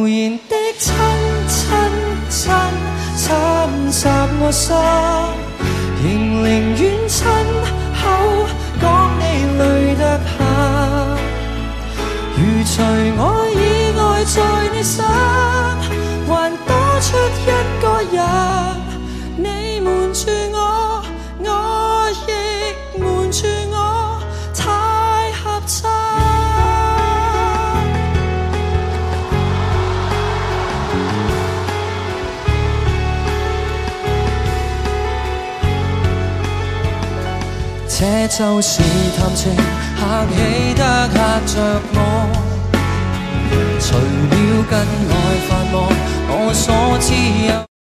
無言的親侵襲我心，仍寧願親口講你累得很。如除我以外在你身，還多出一個人。你瞞住我，我亦瞞住我，太合襯。這就是談情，客氣得嚇着我。除了近來繁忙，我所知有。